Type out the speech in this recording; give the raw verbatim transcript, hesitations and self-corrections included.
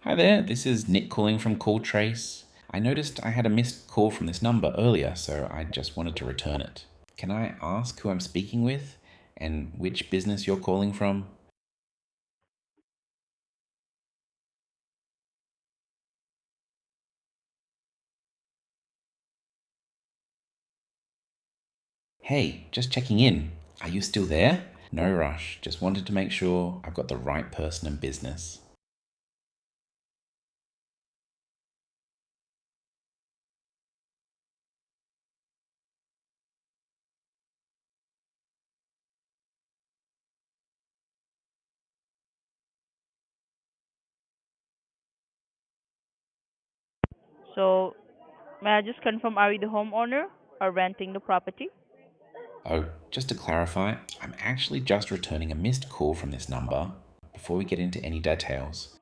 Hi there, this is Nick calling from Call Trace. I noticed I had a missed call from this number earlier, so I just wanted to return it. Can I ask who I'm speaking with and which business you're calling from? Hey, just checking in. Are you still there? No rush, just wanted to make sure I've got the right person and business. So, may I just confirm, are you the homeowner or renting the property? Oh, just to clarify, I'm actually just returning a missed call from this number. Before we get into any details,